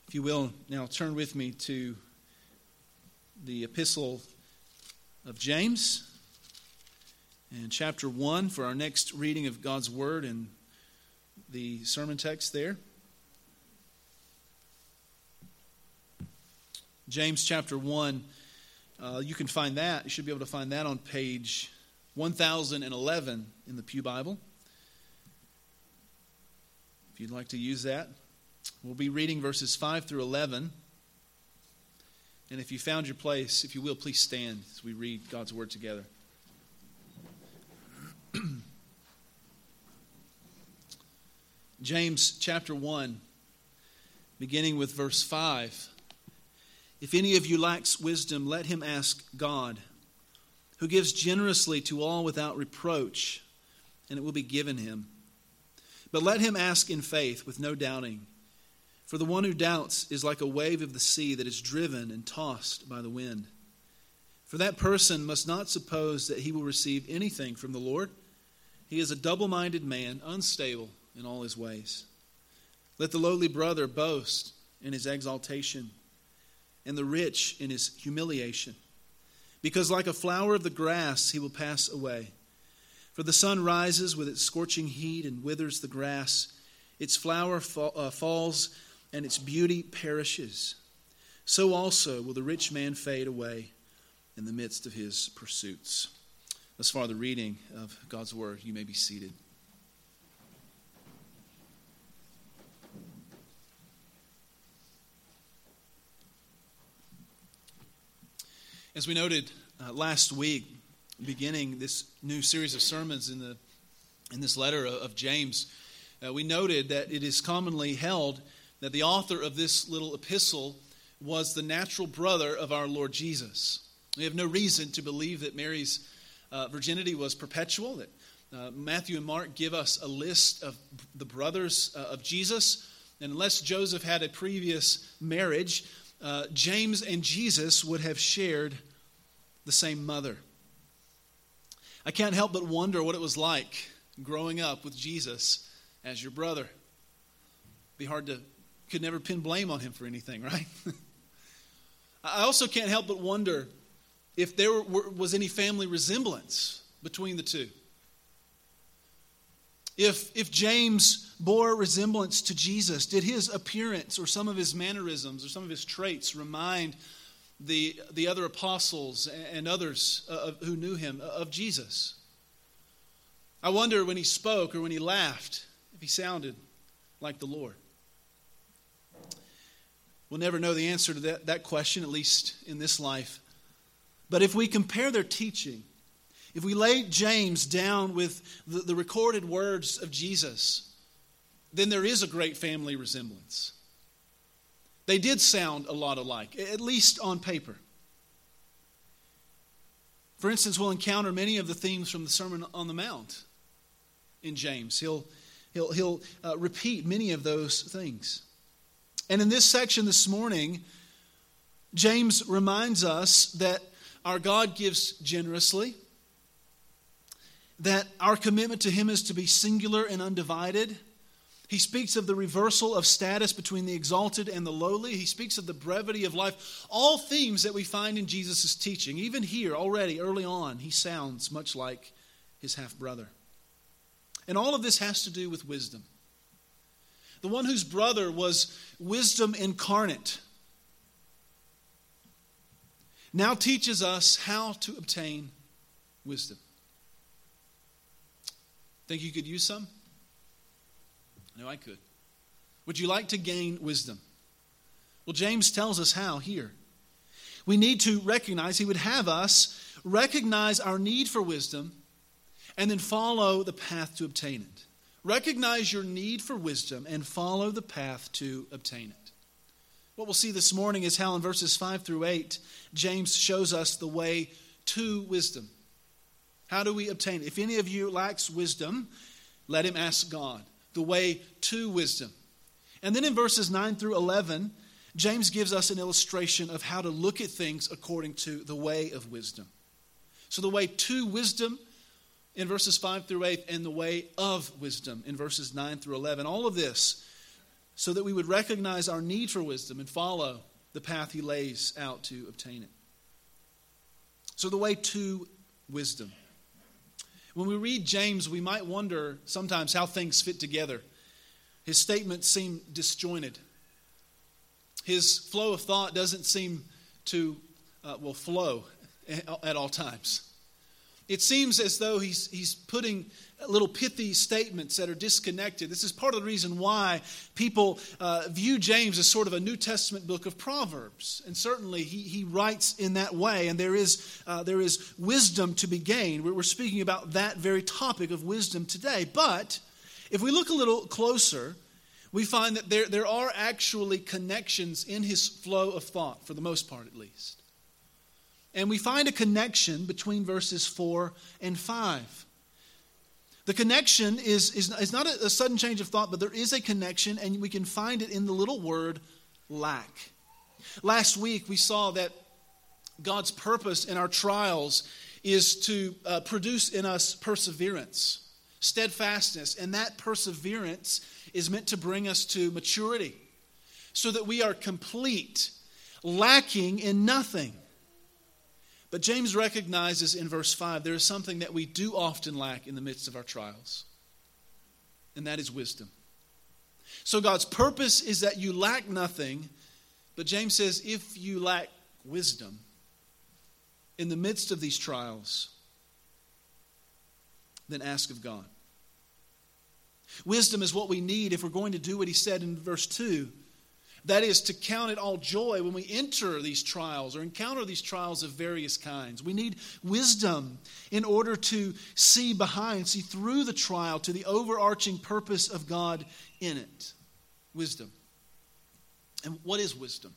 If you will, now turn with me to the epistle of James and chapter 1 for our next reading of God's Word and the sermon text there. James chapter 1, you can find that. You should be able to find that on page 1011 in the Pew Bible. If you'd like to use that. We'll be reading verses 5 through 11. And if you found your place, if you will, please stand as we read God's Word together. James chapter 1, beginning with verse 5. If any of you lacks wisdom, let him ask God, who gives generously to all without reproach, and it will be given him. But let him ask in faith with no doubting. For the one who doubts is like a wave of the sea that is driven and tossed by the wind. For that person must not suppose that he will receive anything from the Lord. He is a double-minded man, unstable in all his ways. Let the lowly brother boast in his exaltation, and the rich in his humiliation. Because like a flower of the grass he will pass away. For the sun rises with its scorching heat and withers the grass. Its flower falls, and its beauty perishes. So also will the rich man fade away in the midst of his pursuits. Thus far the reading of God's Word. You may be seated. As we noted last week, beginning this new series of sermons in this letter of James, we noted that it is commonly held that the author of this little epistle was the natural brother of our Lord Jesus. We have no reason to believe that Mary's virginity was perpetual, that Matthew and Mark give us a list of the brothers of Jesus, and unless Joseph had a previous marriage, James and Jesus would have shared the same mother. I can't help but wonder what it was like growing up with Jesus as your brother. Be hard to, could never pin blame on him for anything, right? I also can't help but wonder if there was any family resemblance between the two. If James bore resemblance to Jesus, did his appearance or some of his mannerisms or some of his traits remind the other apostles and others who knew him of Jesus? I wonder when he spoke or when he laughed if he sounded like the Lord. We'll never know the answer to that question, at least in this life. But if we compare their teaching, if we lay James down with the recorded words of Jesus, then there is a great family resemblance. They did sound a lot alike, at least on paper. For instance, we'll encounter many of the themes from the Sermon on the Mount in James. He'll repeat many of those things. And in this section this morning, James reminds us that our God gives generously, that our commitment to Him is to be singular and undivided. He speaks of the reversal of status between the exalted and the lowly. He speaks of the brevity of life. All themes that we find in Jesus' teaching. Even here, already, early on, he sounds much like his half-brother. And all of this has to do with wisdom. The one whose brother was wisdom incarnate now teaches us how to obtain wisdom. Think you could use some? I know I could. Would you like to gain wisdom? Well, James tells us how here. We need to recognize, he would have us recognize our need for wisdom and then follow the path to obtain it. Recognize your need for wisdom and follow the path to obtain it. What we'll see this morning is how in verses 5 through 8, James shows us the way to wisdom. How do we obtain it? If any of you lacks wisdom, let him ask God. The way to wisdom. And then in verses 9 through 11, James gives us an illustration of how to look at things according to the way of wisdom. So the way to wisdom in verses 5 through 8 and the way of wisdom in verses 9 through 11. All of this so that we would recognize our need for wisdom and follow the path he lays out to obtain it. So the way to wisdom. When we read James, we might wonder sometimes how things fit together. His statements seem disjointed. His flow of thought doesn't seem to flow at all times. It seems as though he's putting little pithy statements that are disconnected. This is part of the reason why people view James as sort of a New Testament book of Proverbs. And certainly he writes in that way, and there is wisdom to be gained. We're speaking about that very topic of wisdom today. But if we look a little closer, we find that there are actually connections in his flow of thought, for the most part at least. And we find a connection between verses 4 and 5. The connection is not a sudden change of thought, but there is a connection, and we can find it in the little word lack. Last week we saw that God's purpose in our trials is to produce in us perseverance, steadfastness, and that perseverance is meant to bring us to maturity so that we are complete, lacking in nothing. But James recognizes in verse 5 there is something that we do often lack in the midst of our trials, and that is wisdom. So God's purpose is that you lack nothing, but James says if you lack wisdom in the midst of these trials, then ask of God. Wisdom is what we need if we're going to do what he said in verse 2. That is, to count it all joy when we enter these trials or encounter these trials of various kinds. We need wisdom in order to see through the trial to the overarching purpose of God in it. Wisdom. And what is wisdom?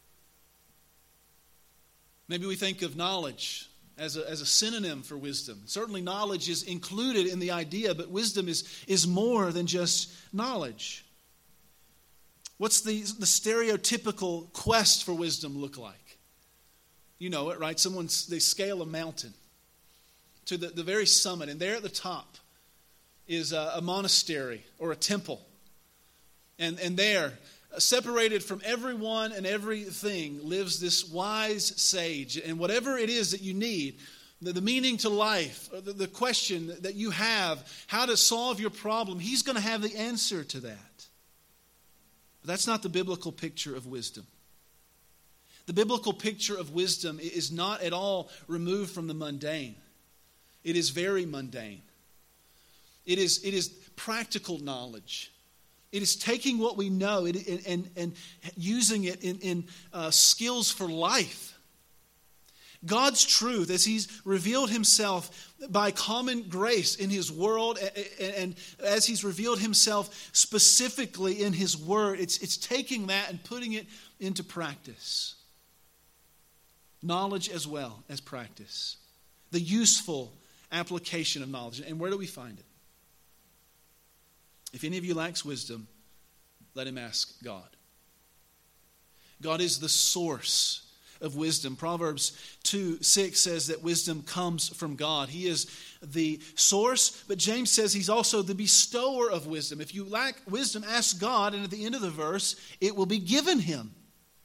Maybe we think of knowledge as a synonym for wisdom. Certainly knowledge is included in the idea, but wisdom is more than just knowledge. What's the stereotypical quest for wisdom look like? You know it, right? They scale a mountain to the very summit, and there at the top is a monastery or a temple. And there, separated from everyone and everything, lives this wise sage. And whatever it is that you need, the meaning to life, the question that you have, how to solve your problem, he's going to have the answer to that. But that's not the biblical picture of wisdom. The biblical picture of wisdom is not at all removed from the mundane. It is very mundane. It is practical knowledge. It is taking what we know and using it in skills for life. God's truth, as he's revealed himself by common grace in his world, and as he's revealed himself specifically in his word, it's taking that and putting it into practice. Knowledge as well as practice. The useful application of knowledge. And where do we find it? If any of you lacks wisdom, let him ask God. God is the source of wisdom. Proverbs 2:6 says that wisdom comes from God. He is the source, but James says he's also the bestower of wisdom. If you lack wisdom, ask God, and at the end of the verse, it will be given him.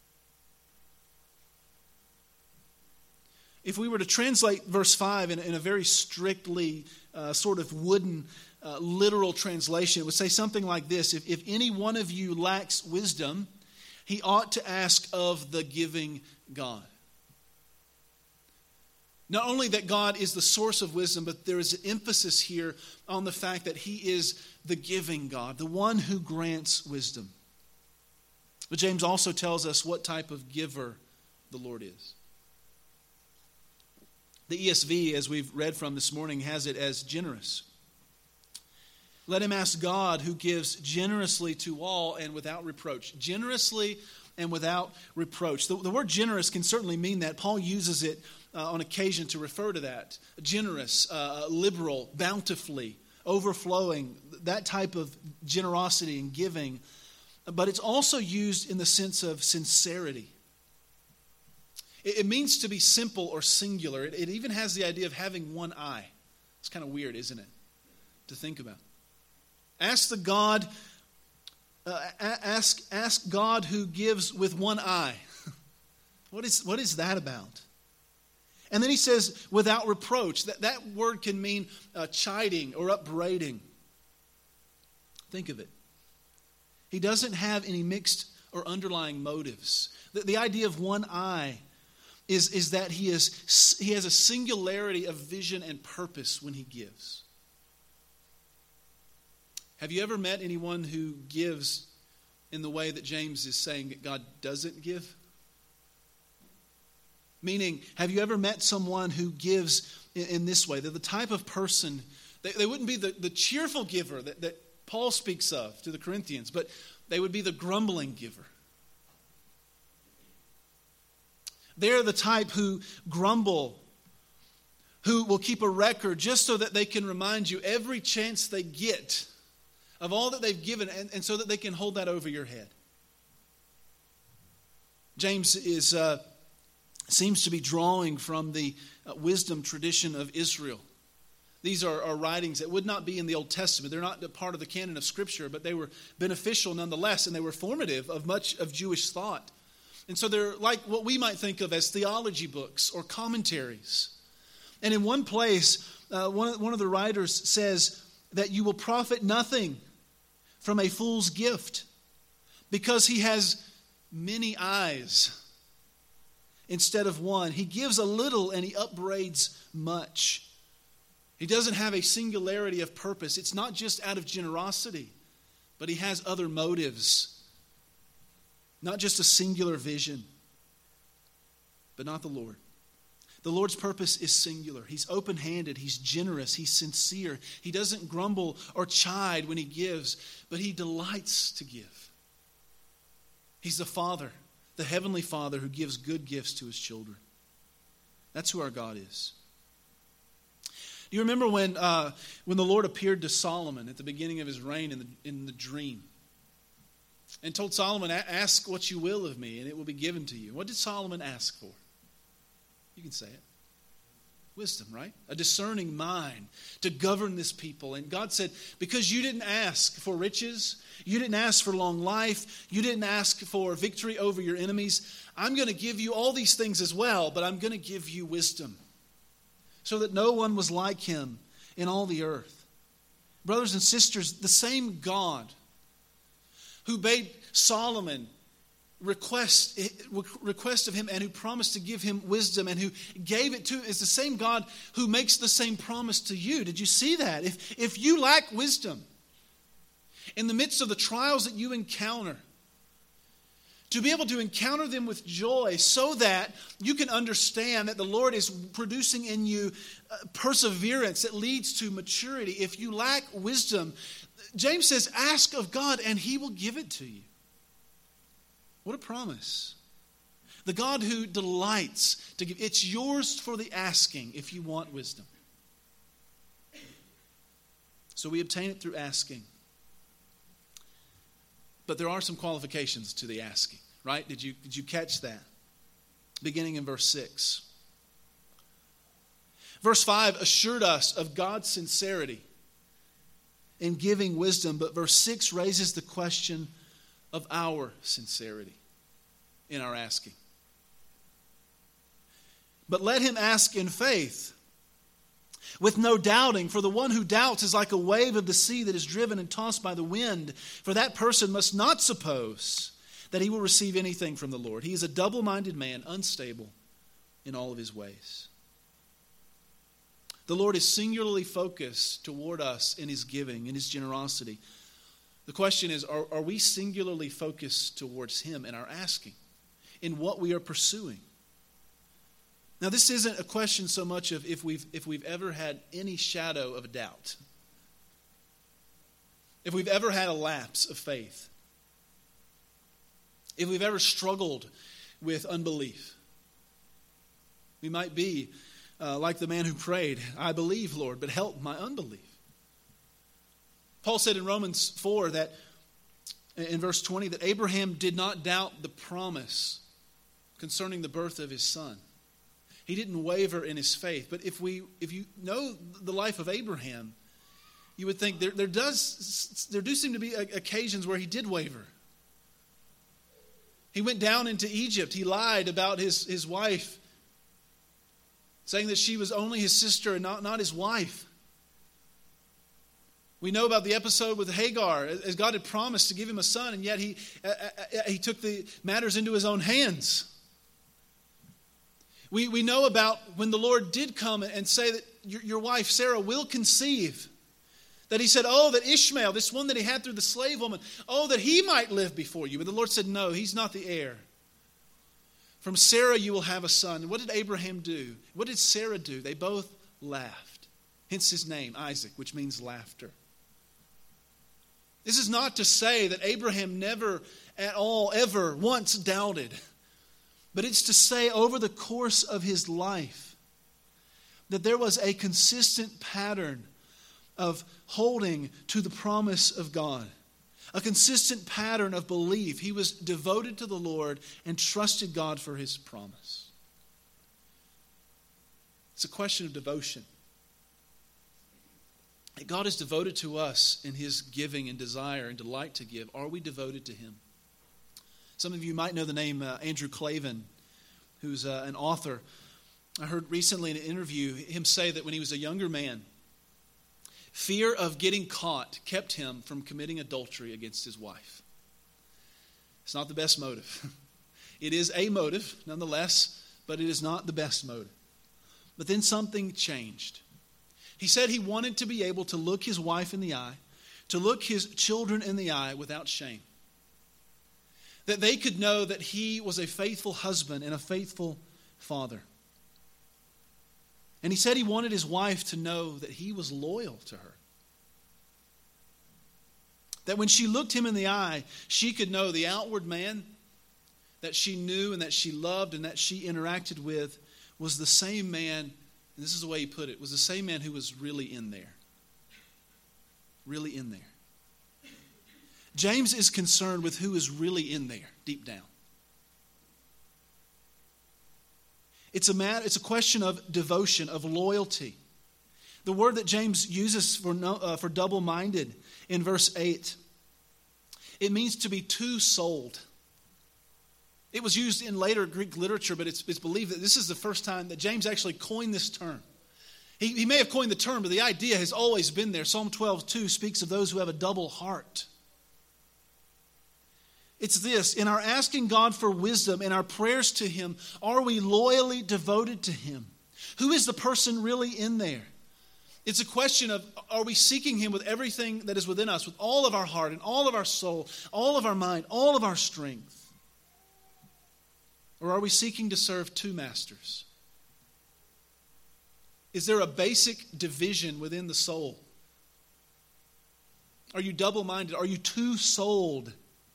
If we were to translate verse 5 in a very strictly sort of wooden literal translation, it would say something like this: if any one of you lacks wisdom, he ought to ask of the giving God. Not only that God is the source of wisdom, but there is an emphasis here on the fact that he is the giving God, the one who grants wisdom. But James also tells us what type of giver the Lord is. The ESV, as we've read from this morning, has it as generous. Let him ask God, who gives generously to all and without reproach. Generously and without reproach. The word generous can certainly mean that. Paul uses it on occasion to refer to that. Generous, liberal, bountifully, overflowing, that type of generosity and giving. But it's also used in the sense of sincerity. It means to be simple or singular. It even has the idea of having one eye. It's kind of weird, isn't it, to think about? Ask the God Ask God who gives with one eye. What is that about? And then he says, without reproach. That word can mean chiding or upbraiding. Think of it. He doesn't have any mixed or underlying motives. The idea of one eye is that he has a singularity of vision and purpose when he gives. Have you ever met anyone who gives in the way that James is saying that God doesn't give? Meaning, have you ever met someone who gives in this way? They're the type of person, they wouldn't be the cheerful giver that Paul speaks of to the Corinthians, but they would be the grumbling giver. They're the type who grumble, who will keep a record just so that they can remind you every chance they get of all that they've given, and so that they can hold that over your head. James seems to be drawing from the wisdom tradition of Israel. These are writings that would not be in the Old Testament. They're not part of the canon of Scripture, but they were beneficial nonetheless, and they were formative of much of Jewish thought. And so they're like what we might think of as theology books or commentaries. And in one place, one of the writers says that you will profit nothing from a fool's gift because he has many eyes instead of one. He gives a little and he upbraids much. He doesn't have a singularity of purpose. It's not just out of generosity, but he has other motives. Not just a singular vision, but not the Lord. The Lord's purpose is singular. He's open-handed. He's generous. He's sincere. He doesn't grumble or chide when he gives, but he delights to give. He's the Father, the Heavenly Father who gives good gifts to his children. That's who our God is. Do you remember when the Lord appeared to Solomon at the beginning of his reign in the dream? And told Solomon, ask what you will of me, and it will be given to you. What did Solomon ask for? You can say it. Wisdom, right? A discerning mind to govern this people. And God said, because you didn't ask for riches, you didn't ask for long life, you didn't ask for victory over your enemies, I'm going to give you all these things as well, but I'm going to give you wisdom so that no one was like him in all the earth. Brothers and sisters, the same God who bade Solomon request of him and who promised to give him wisdom and who gave it to him is the same God who makes the same promise to you. Did you see that? If you lack wisdom in the midst of the trials that you encounter, to be able to encounter them with joy so that you can understand that the Lord is producing in you perseverance that leads to maturity. If you lack wisdom, James says, ask of God and he will give it to you. What a promise. The God who delights to give. It's yours for the asking if you want wisdom. So we obtain it through asking. But there are some qualifications to the asking, right? Did you catch that? Beginning in verse 6. Verse 5 assured us of God's sincerity in giving wisdom, but verse 6 raises the question of our sincerity in our asking. But let him ask in faith, with no doubting, for the one who doubts is like a wave of the sea that is driven and tossed by the wind. For that person must not suppose that he will receive anything from the Lord. He is a double-minded man, unstable in all of his ways. The Lord is singularly focused toward us in his giving, in his generosity. The question is, are we singularly focused towards him in our asking, in what we are pursuing? Now, this isn't a question so much of if we've ever had any shadow of a doubt, if we've ever had a lapse of faith, if we've ever struggled with unbelief. We might be like the man who prayed, I believe, Lord, but help my unbelief. Paul said in Romans 4 that, in verse 20, that Abraham did not doubt the promise concerning the birth of his son. He didn't waver in his faith. But if you know the life of Abraham, you would think there do seem to be occasions where he did waver. He went down into Egypt. He lied about his wife, saying that she was only his sister and not his wife. We know about the episode with Hagar, as God had promised to give him a son, and yet he took the matters into his own hands. We know about when the Lord did come and say that your wife Sarah will conceive. That he said, oh, that Ishmael, this one that he had through the slave woman, oh, that he might live before you. But the Lord said, no, he's not the heir. From Sarah you will have a son. And what did Abraham do? What did Sarah do? They both laughed. Hence his name, Isaac, which means laughter. This is not to say that Abraham never at all, ever, once doubted. But it's to say over the course of his life that there was a consistent pattern of holding to the promise of God. A consistent pattern of belief. He was devoted to the Lord and trusted God for his promise. It's a question of devotion. God is devoted to us in his giving and desire and delight to give. Are we devoted to him? Some of you might know the name Andrew Klavan, who's an author. I heard recently in an interview him say that when he was a younger man, fear of getting caught kept him from committing adultery against his wife. It's not the best motive. It is a motive, nonetheless, but it is not the best motive. But then something changed. He said he wanted to be able to look his wife in the eye, to look his children in the eye without shame. That they could know that he was a faithful husband and a faithful father. And he said he wanted his wife to know that he was loyal to her. That when she looked him in the eye, she could know the outward man that she knew and that she loved and that she interacted with was the same man, and this is the way he put it, was the same man who was really in there. Really in there. James is concerned with who is really in there, deep down. It's a question of devotion, of loyalty. The word that James uses for double-minded in verse 8, it means to be two-souled. It was used in later Greek literature, but it's believed that this is the first time that James actually coined this term. He may have coined the term, but the idea has always been there. Psalm 12:2 speaks of those who have a double heart. It's this, in our asking God for wisdom, in our prayers to him, are we loyally devoted to him? Who is the person really in there? It's a question of, are we seeking him with everything that is within us, with all of our heart and all of our soul, all of our mind, all of our strength? Or are we seeking to serve two masters? Is there a basic division within the soul? Are you double-minded? Are you two-souled?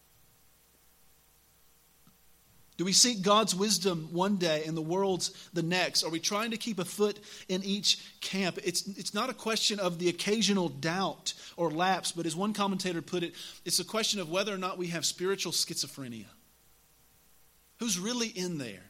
Do we seek God's wisdom one day and the world's the next? Are we trying to keep a foot in each camp? It's not a question of the occasional doubt or lapse, but as one commentator put it, it's a question of whether or not we have spiritual schizophrenia. Who's really in there?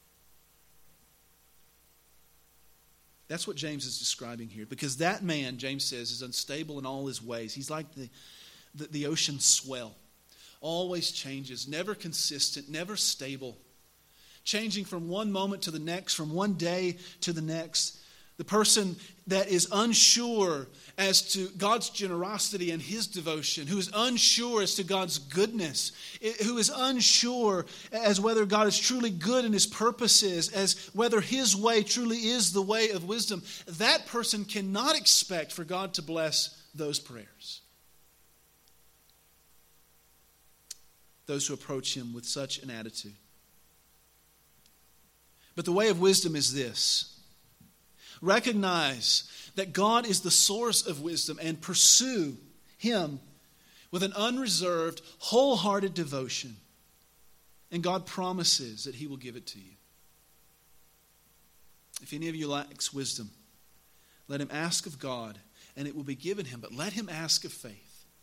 That's what James is describing here. Because that man, James says, is unstable in all his ways. He's like the ocean swell. Always changes, never consistent, never stable. Changing from one moment to the next, from one day to the next. The person that is unsure as to God's generosity and his devotion, who is unsure as to God's goodness, who is unsure as whether God is truly good in his purposes, as whether his way truly is the way of wisdom, that person cannot expect for God to bless those prayers. Those who approach him with such an attitude. But the way of wisdom is this. Recognize that God is the source of wisdom and pursue him with an unreserved, wholehearted devotion. And God promises that he will give it to you. If any of you lacks wisdom, let him ask of God and it will be given him. But let him ask of faith.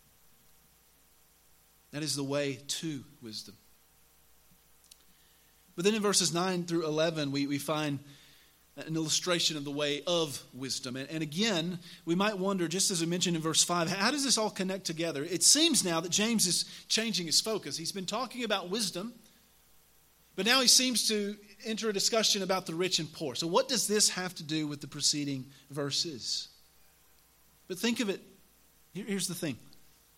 That is the way to wisdom. But then in verses 9 through 11, we find an illustration of the way of wisdom. And again, we might wonder, just as we mentioned in verse 5, how does this all connect together? It seems now that James is changing his focus. He's been talking about wisdom, but now he seems to enter a discussion about the rich and poor. So what does this have to do with the preceding verses? But think of it. Here's the thing.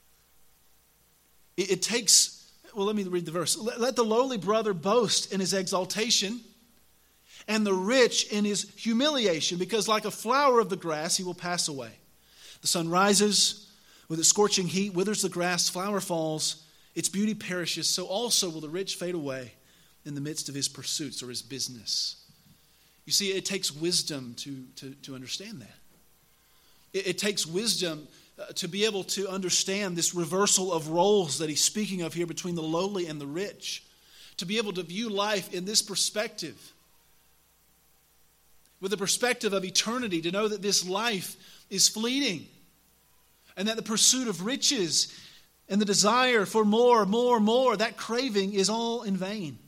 It takes, well, let me read the verse. Let the lowly brother boast in his exaltation, and the rich in his humiliation, because like a flower of the grass, he will pass away. The sun rises with its scorching heat, withers the grass, flower falls, its beauty perishes. So also will the rich fade away in the midst of his pursuits or his business. You see, it takes wisdom to understand that. It takes wisdom to be able to understand this reversal of roles that he's speaking of here between the lowly and the rich. To be able to view life in this perspective, with the perspective of eternity, to know that this life is fleeting and that the pursuit of riches and the desire for more, that craving is all in vain.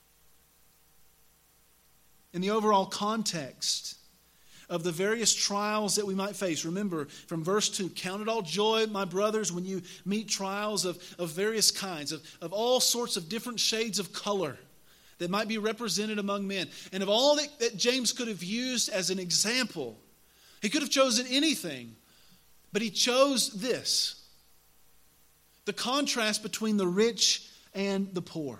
In the overall context of the various trials that we might face, remember from verse 2, count it all joy, my brothers, when you meet trials of various kinds, of all sorts of different shades of color that might be represented among men. And of all that James could have used as an example, he could have chosen anything, but he chose this. The contrast between the rich and the poor.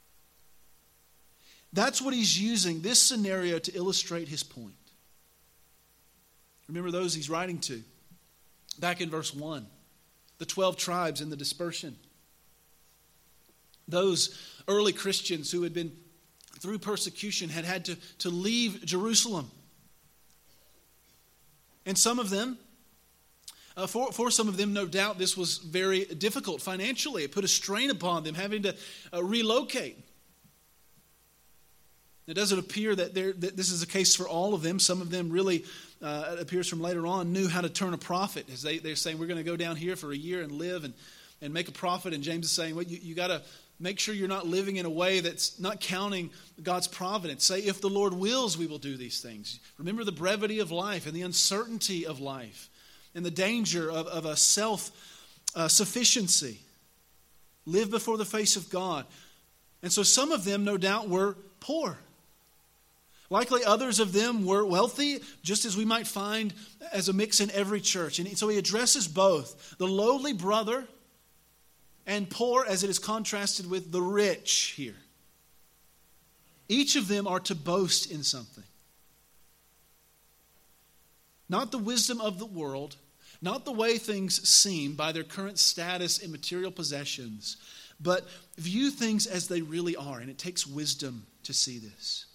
That's what he's using, this scenario, to illustrate his point. Remember those he's writing to. Back in verse 1, the 12 tribes in the dispersion. Those early Christians who had been, through persecution, had to leave Jerusalem. And some of them, for some of them, no doubt, this was very difficult financially. It put a strain upon them, having to relocate. It doesn't appear that this is the case for all of them. Some of them really, it appears from later on, knew how to turn a profit. As they're saying, we're going to go down here for a year and live and make a profit. And James is saying, well, you got to make sure you're not living in a way that's not counting God's providence. Say, if the Lord wills, we will do these things. Remember the brevity of life and the uncertainty of life and the danger of a self-sufficiency. Live before the face of God. And so some of them, no doubt, were poor. Likely others of them were wealthy, just as we might find as a mix in every church. And so he addresses both the lowly brother and poor, as it is contrasted with the rich here. Each of them are to boast in something. Not the wisdom of the world, not the way things seem by their current status and material possessions, but view things as they really are. And it takes wisdom to see this.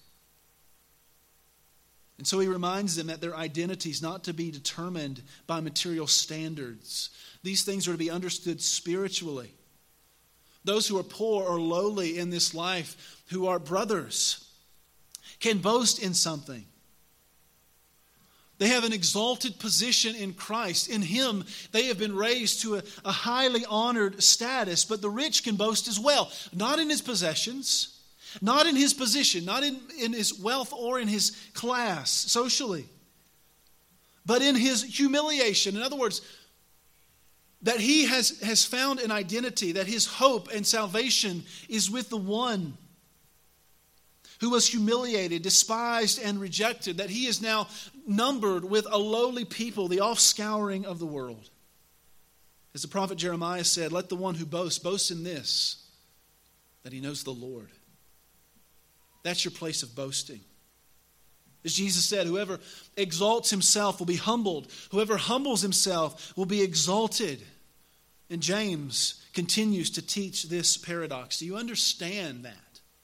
And so he reminds them that their identity is not to be determined by material standards. These things are to be understood spiritually. Those who are poor or lowly in this life, who are brothers, can boast in something. They have an exalted position in Christ. In Him, they have been raised to a highly honored status. But the rich can boast as well. Not in his possessions, not in his position, not in his wealth or in his class socially, but in his humiliation. In other words, that he has found an identity, that his hope and salvation is with the one who was humiliated, despised, and rejected, that he is now numbered with a lowly people, the offscouring of the world. As the prophet Jeremiah said, let the one who boasts boast in this, that he knows the Lord. That's your place of boasting. As Jesus said, whoever exalts himself will be humbled. Whoever humbles himself will be exalted. And James continues to teach this paradox. Do you understand that?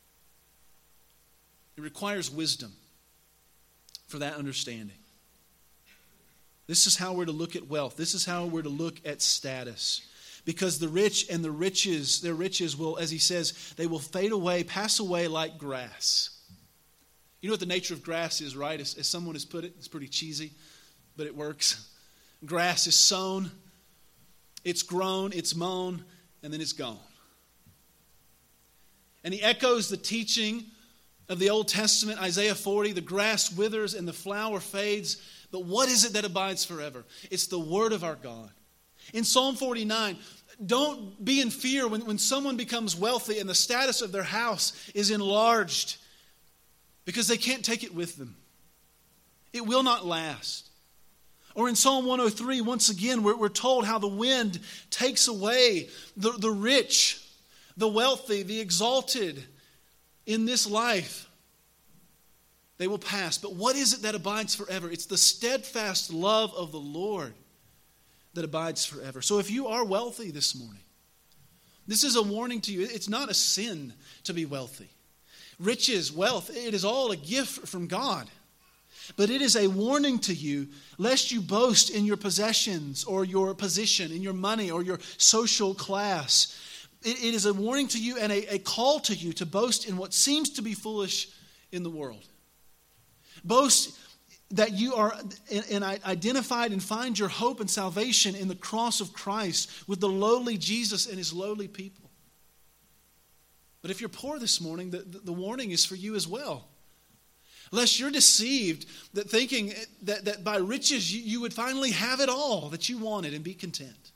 It requires wisdom for that understanding. This is how we're to look at wealth. This is how we're to look at status. Because the rich and the riches, their riches will, as he says, they will fade away, pass away like grass. You know what the nature of grass is, right? As someone has put it, it's pretty cheesy, but it works. Grass is sown, it's grown, it's mown, and then it's gone. And he echoes the teaching of the Old Testament, Isaiah 40, the grass withers and the flower fades, but what is it that abides forever? It's the word of our God. In Psalm 49, don't be in fear when someone becomes wealthy and the status of their house is enlarged because they can't take it with them. It will not last. Or in Psalm 103, once again, we're told how the wind takes away the rich, the wealthy, the exalted in this life. They will pass. But what is it that abides forever? It's the steadfast love of the Lord that abides forever. So if you are wealthy this morning, this is a warning to you. It's not a sin to be wealthy. Riches, wealth, it is all a gift from God. But it is a warning to you, lest you boast in your possessions or your position, in your money or your social class. It is a warning to you and a call to you to boast in what seems to be foolish in the world. Boast that you are identified and find your hope and salvation in the cross of Christ with the lowly Jesus and his lowly people. But if you're poor this morning, the warning is for you as well. Lest you're deceived that thinking that by riches you would finally have it all that you wanted and be content.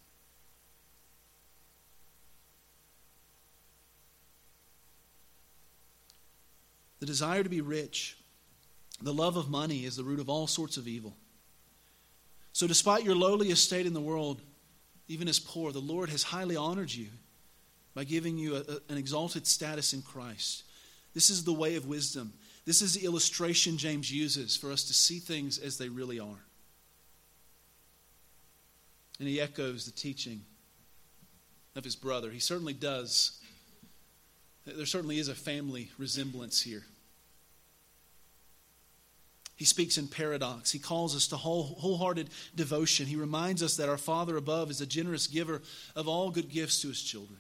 The desire to be rich, the love of money is the root of all sorts of evil. So despite your lowly estate in the world, even as poor, the Lord has highly honored you by giving you an exalted status in Christ. This is the way of wisdom. This is the illustration James uses for us to see things as they really are. And he echoes the teaching of his brother. He certainly does. There certainly is a family resemblance here. He speaks in paradox. He calls us to wholehearted devotion. He reminds us that our Father above is a generous giver of all good gifts to his children.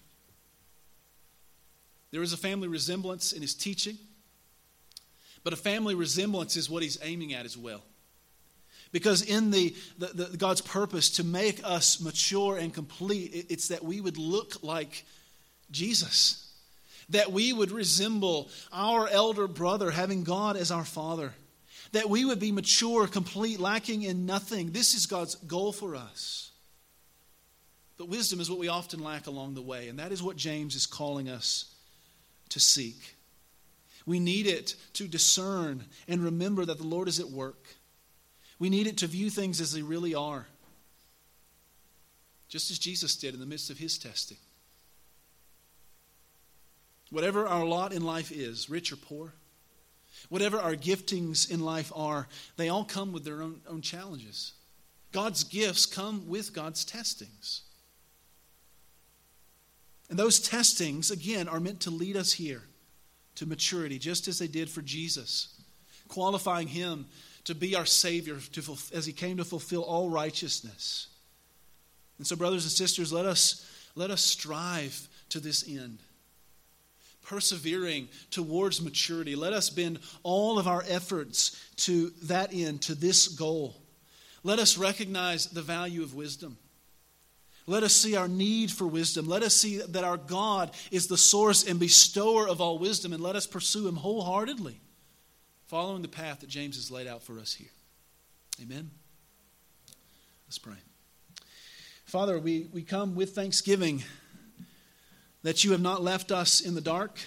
There is a family resemblance in his teaching, but a family resemblance is what he's aiming at as well. Because in the God's purpose to make us mature and complete, it's that we would look like Jesus. That we would resemble our elder brother, having God as our Father. That we would be mature, complete, lacking in nothing. This is God's goal for us. But wisdom is what we often lack along the way, and that is what James is calling us to seek. We need it to discern and remember that the Lord is at work. We need it to view things as they really are, just as Jesus did in the midst of his testing. Whatever our lot in life is, rich or poor, whatever our giftings in life are, they all come with their own challenges. God's gifts come with God's testings. And those testings, again, are meant to lead us here to maturity, just as they did for Jesus, qualifying him to be our Savior as he came to fulfill all righteousness. And so, brothers and sisters, let us strive to this end, persevering towards maturity. Let us bend all of our efforts to that end, to this goal. Let us recognize the value of wisdom. Let us see our need for wisdom. Let us see that our God is the source and bestower of all wisdom, and let us pursue him wholeheartedly, following the path that James has laid out for us here. Amen? Let's pray. Father, we come with thanksgiving that you have not left us in the dark,